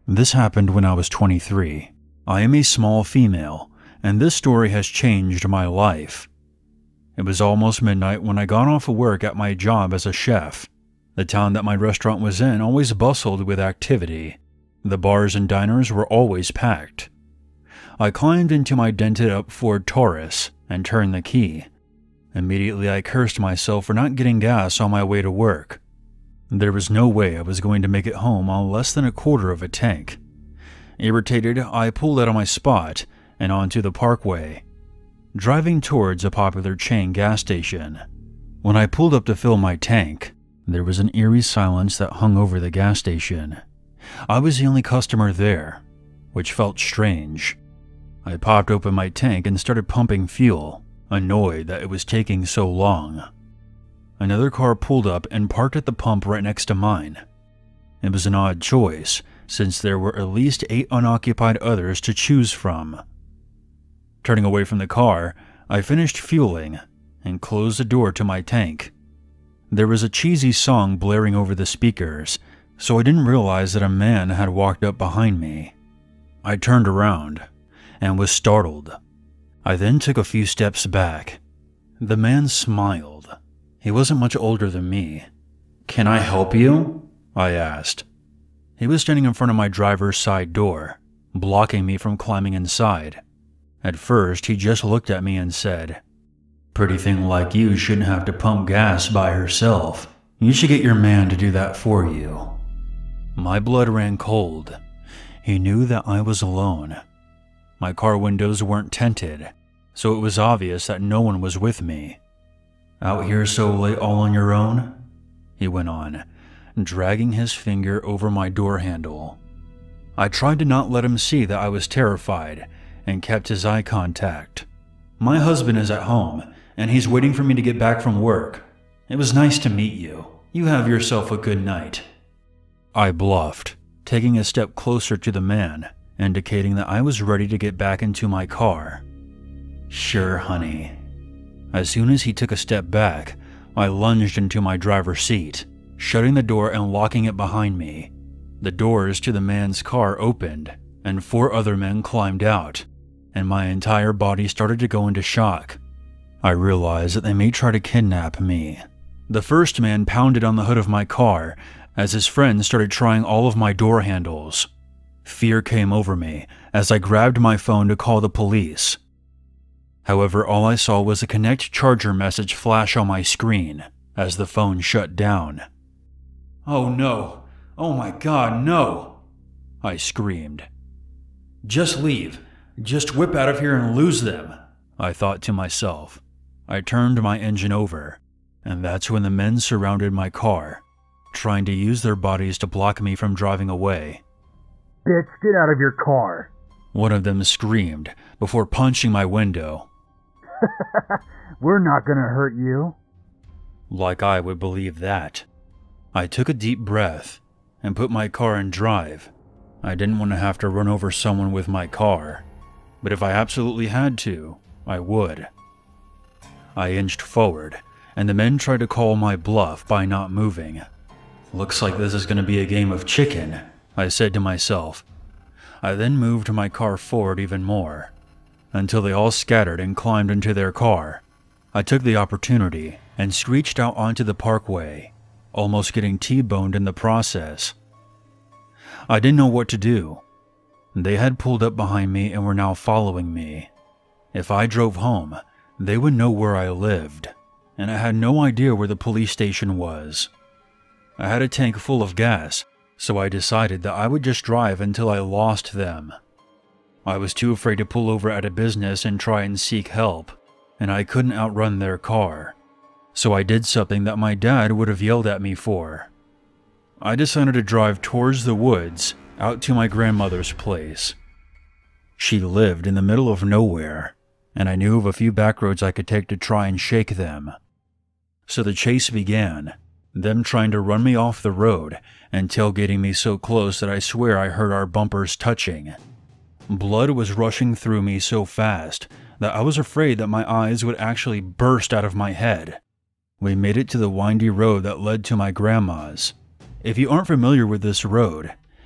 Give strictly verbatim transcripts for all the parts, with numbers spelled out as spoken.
This happened when I was twenty-three. I am a small female, and this story has changed my life. It was almost midnight when I got off of work at my job as a chef. The town that my restaurant was in always bustled with activity. The bars and diners were always packed. I climbed into my dented-up Ford Taurus and turned the key. Immediately, I cursed myself for not getting gas on my way to work. There was no way I was going to make it home on less than a quarter of a tank. Irritated, I pulled out of my spot and onto the parkway, driving towards a popular chain gas station. When I pulled up to fill my tank, there was an eerie silence that hung over the gas station. I was the only customer there, which felt strange. I popped open my tank and started pumping fuel, annoyed that it was taking so long. Another car pulled up and parked at the pump right next to mine. It was an odd choice, since there were at least eight unoccupied others to choose from. Turning away from the car, I finished fueling and closed the door to my tank. There was a cheesy song blaring over the speakers, so I didn't realize that a man had walked up behind me. I turned around and was startled. I then took a few steps back. The man smiled. He wasn't much older than me. "Can I help you?" I asked. He was standing in front of my driver's side door, blocking me from climbing inside. At first, he just looked at me and said, "Pretty thing like you shouldn't have to pump gas by herself. You should get your man to do that for you." My blood ran cold. He knew that I was alone. My car windows weren't tinted, so it was obvious that no one was with me. "Out here so late all on your own?" he went on, dragging his finger over my door handle. I tried to not let him see that I was terrified and kept his eye contact. "My husband is at home, and he's waiting for me to get back from work. It was nice to meet you. You have yourself a good night." I bluffed, taking a step closer to the man, indicating that I was ready to get back into my car. "Sure, honey." As soon as he took a step back, I lunged into my driver's seat, shutting the door and locking it behind me. The doors to the man's car opened, and four other men climbed out, and my entire body started to go into shock. I realized that they may try to kidnap me. The first man pounded on the hood of my car as his friends started trying all of my door handles. Fear came over me as I grabbed my phone to call the police. However, all I saw was a Connect Charger message flash on my screen as the phone shut down. "Oh no! Oh my God, no!" I screamed. "Just leave. Just whip out of here and lose them," I thought to myself. I turned my engine over, and that's when the men surrounded my car, trying to use their bodies to block me from driving away. "Bitch, get out of your car!" one of them screamed before punching my window. "We're not gonna hurt you." Like I would believe that. I took a deep breath and put my car in drive. I didn't want to have to run over someone with my car, but if I absolutely had to, I would. I inched forward, and the men tried to call my bluff by not moving. "Looks like this is going to be a game of chicken," I said to myself. I then moved my car forward even more, until they all scattered and climbed into their car. I took the opportunity and screeched out onto the parkway, almost getting T-boned in the process. I didn't know what to do. They had pulled up behind me and were now following me. If I drove home, they would know where I lived, and I had no idea where the police station was. I had a tank full of gas, so I decided that I would just drive until I lost them. I was too afraid to pull over at a business and try and seek help, and I couldn't outrun their car. So I did something that my dad would have yelled at me for. I decided to drive towards the woods, out to my grandmother's place. She lived in the middle of nowhere, and I knew of a few back roads I could take to try and shake them. So the chase began, them trying to run me off the road and tailgating me so close that I swear I heard our bumpers touching. Blood was rushing through me so fast that I was afraid that my eyes would actually burst out of my head. We made it to the windy road that led to my grandma's. If you aren't familiar with this road,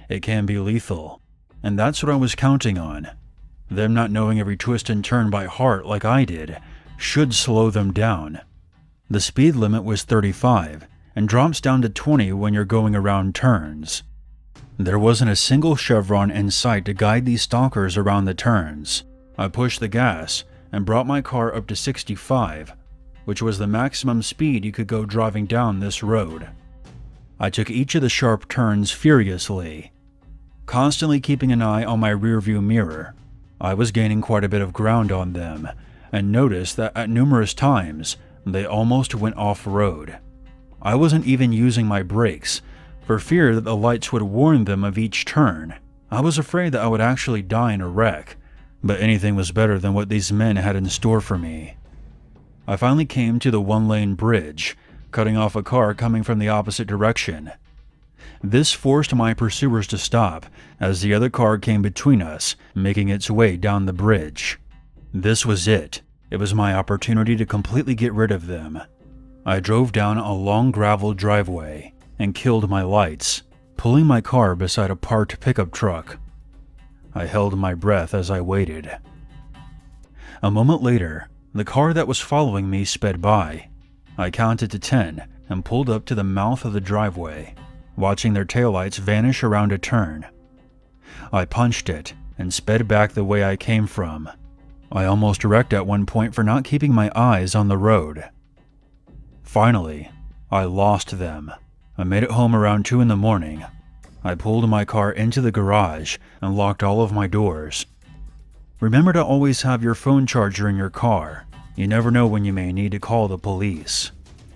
it can be lethal, and that's what I was counting on. Them not knowing every twist and turn by heart like I did should slow them down. The speed limit was thirty-five and drops down to twenty when you're going around turns. There wasn't a single chevron in sight to guide these stalkers around the turns. I pushed the gas and brought my car up to sixty-five, which was the maximum speed you could go driving down this road. I took each of the sharp turns furiously, constantly keeping an eye on my rearview mirror. I was gaining quite a bit of ground on them, and noticed that at numerous times they almost went off-road. I wasn't even using my brakes, for fear that the lights would warn them of each turn. I was afraid that I would actually die in a wreck, but anything was better than what these men had in store for me. I finally came to the one-lane bridge, cutting off a car coming from the opposite direction. This forced my pursuers to stop, as the other car came between us, making its way down the bridge. This was it. It was my opportunity to completely get rid of them. I drove down a long gravel driveway and killed my lights, pulling my car beside a parked pickup truck. I held my breath as I waited. A moment later, the car that was following me sped by. I counted to ten and pulled up to the mouth of the driveway, watching their taillights vanish around a turn. I punched it and sped back the way I came from. I almost wrecked at one point for not keeping my eyes on the road. Finally, I lost them. I made it home around two in the morning. I pulled my car into the garage and locked all of my doors. Remember to always have your phone charger in your car. You never know when you may need to call the police.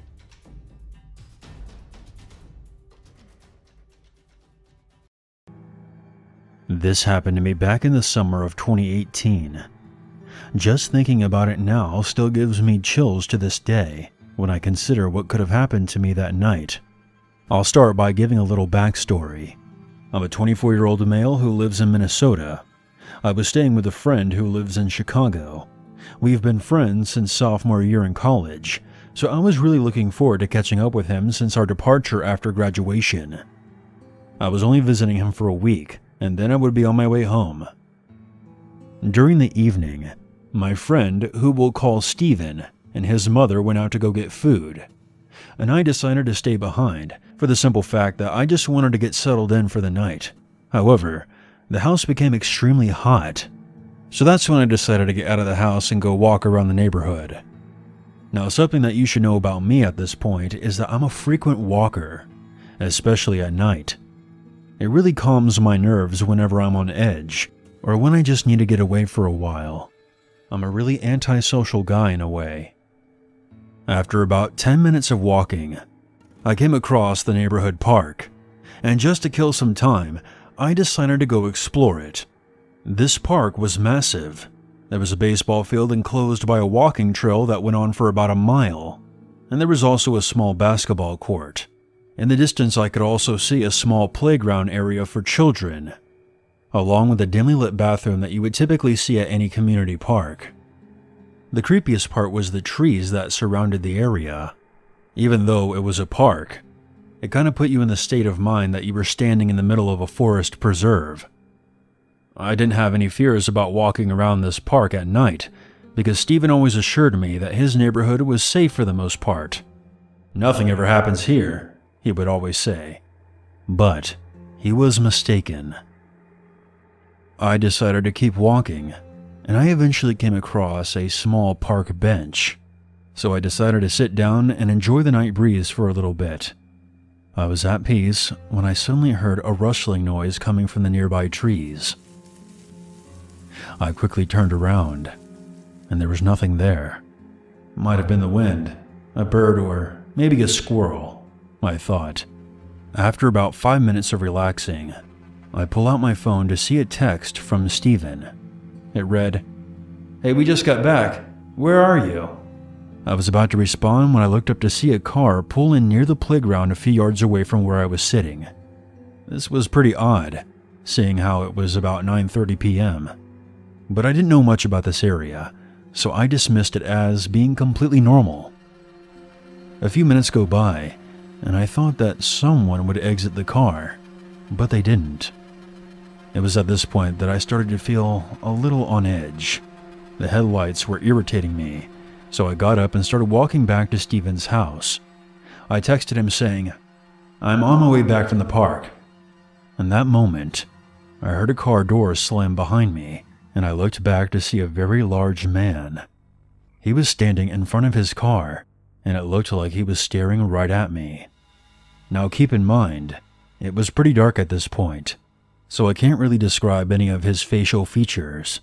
This happened to me back in the summer of twenty eighteen. Just thinking about it now still gives me chills to this day when I consider what could have happened to me that night. I'll start by giving a little backstory. I'm a twenty-four-year-old male who lives in Minnesota. I was staying with a friend who lives in Chicago. We've been friends since sophomore year in college, so I was really looking forward to catching up with him since our departure after graduation. I was only visiting him for a week, and then I would be on my way home. During the evening, my friend, who we'll call Steven, and his mother went out to go get food, and I decided to stay behind for the simple fact that I just wanted to get settled in for the night. However, the house became extremely hot, so that's when I decided to get out of the house and go walk around the neighborhood. Now, something that you should know about me at this point is that I'm a frequent walker, especially at night. It really calms my nerves whenever I'm on edge, or when I just need to get away for a while. I'm a really antisocial guy in a way. After about ten minutes of walking, I came across the neighborhood park, and just to kill some time, I decided to go explore it. This park was massive. There was a baseball field enclosed by a walking trail that went on for about a mile, and there was also a small basketball court. In the distance, I could also see a small playground area for children, along with a dimly lit bathroom that you would typically see at any community park. The creepiest part was the trees that surrounded the area. Even though it was a park, it kind of put you in the state of mind that you were standing in the middle of a forest preserve. I didn't have any fears about walking around this park at night, because Steven always assured me that his neighborhood was safe for the most part. "Nothing ever happens here," he would always say. But he was mistaken. I decided to keep walking, and I eventually came across a small park bench, so I decided to sit down and enjoy the night breeze for a little bit. I was at peace when I suddenly heard a rustling noise coming from the nearby trees. I quickly turned around, and there was nothing there. Might have been the wind, a bird, or maybe a squirrel, I thought. After about five minutes of relaxing, I pull out my phone to see a text from Steven. It read, "Hey, we just got back. Where are you?" I was about to respond when I looked up to see a car pull in near the playground a few yards away from where I was sitting. This was pretty odd, seeing how it was about nine thirty p m But I didn't know much about this area, so I dismissed it as being completely normal. A few minutes go by, and I thought that someone would exit the car, but they didn't. It was at this point that I started to feel a little on edge. The headlights were irritating me, so I got up and started walking back to Steven's house. I texted him saying, "I'm on my way back from the park." In that moment, I heard a car door slam behind me, and I looked back to see a very large man. He was standing in front of his car, and it looked like he was staring right at me. Now keep in mind, it was pretty dark at this point, so I can't really describe any of his facial features.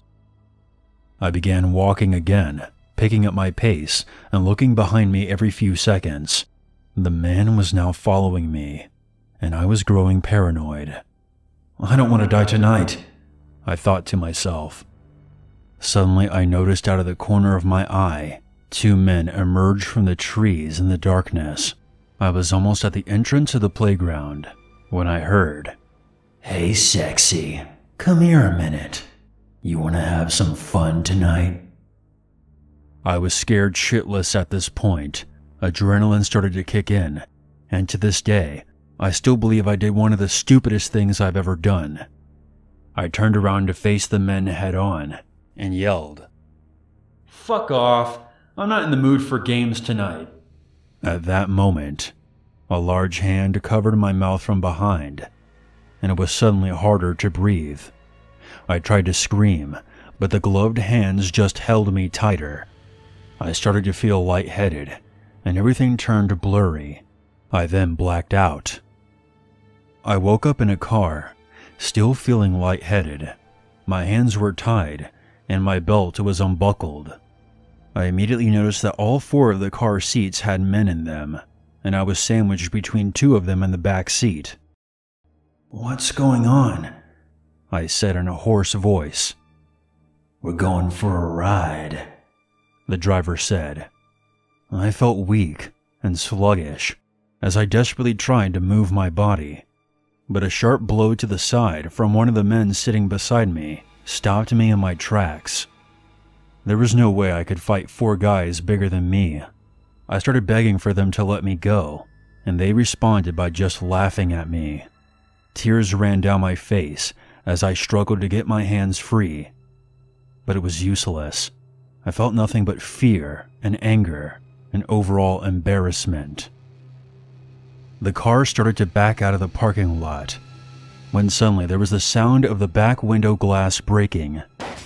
I began walking again, picking up my pace and looking behind me every few seconds. The man was now following me, and I was growing paranoid. "I don't want to die tonight," I thought to myself. Suddenly, I noticed out of the corner of my eye, two men emerged from the trees in the darkness. I was almost at the entrance of the playground when I heard, "Hey, sexy, come here a minute. You want to have some fun tonight?" I was scared shitless at this point. Adrenaline started to kick in, and to this day, I still believe I did one of the stupidest things I've ever done. I turned around to face the men head on and yelled, "Fuck off, I'm not in the mood for games tonight." At that moment, a large hand covered my mouth from behind, and it was suddenly harder to breathe. I tried to scream, but the gloved hands just held me tighter. I started to feel lightheaded, and everything turned blurry. I then blacked out. I woke up in a car, still feeling lightheaded. My hands were tied, and my belt was unbuckled. I immediately noticed that all four of the car seats had men in them, and I was sandwiched between two of them in the back seat. "What's going on?" I said in a hoarse voice. "We're going for a ride," the driver said. I felt weak and sluggish as I desperately tried to move my body, but a sharp blow to the side from one of the men sitting beside me stopped me in my tracks. There was no way I could fight four guys bigger than me. I started begging for them to let me go, and they responded by just laughing at me. Tears ran down my face as I struggled to get my hands free, but it was useless. I felt nothing but fear and anger and overall embarrassment. The car started to back out of the parking lot, when suddenly there was the sound of the back window glass breaking.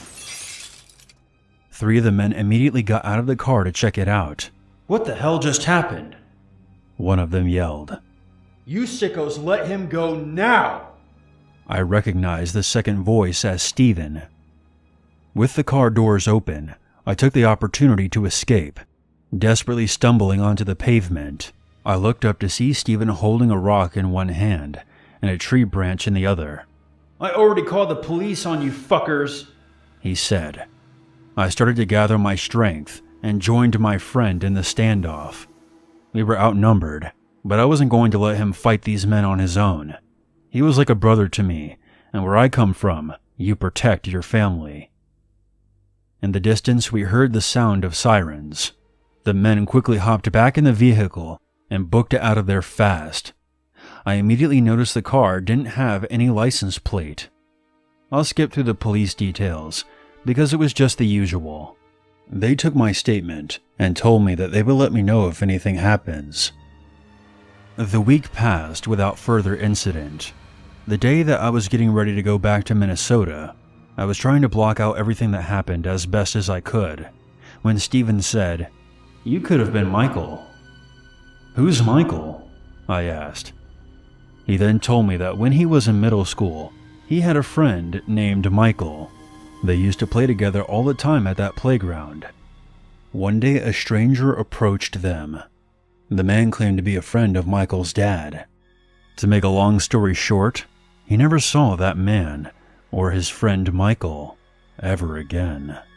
Three of the men immediately got out of the car to check it out. "What the hell just happened?" one of them yelled. "You sickos let him go now!" I recognized the second voice as Steven. With the car doors open, I took the opportunity to escape. Desperately stumbling onto the pavement, I looked up to see Steven holding a rock in one hand and a tree branch in the other. "I already called the police on you fuckers," he said. I started to gather my strength and joined my friend in the standoff. We were outnumbered, but I wasn't going to let him fight these men on his own. He was like a brother to me, and where I come from, you protect your family. In the distance, we heard the sound of sirens. The men quickly hopped back in the vehicle and booked it out of there fast. I immediately noticed the car didn't have any license plate. I'll skip through the police details, because it was just the usual. They took my statement and told me that they would let me know if anything happens. The week passed without further incident. The day that I was getting ready to go back to Minnesota, I was trying to block out everything that happened as best as I could, when Steven said, "You could have been Michael." "Who's Michael?" I asked. He then told me that when he was in middle school, he had a friend named Michael. They used to play together all the time at that playground. One day, a stranger approached them. The man claimed to be a friend of Michael's dad. To make a long story short, he never saw that man or his friend Michael ever again.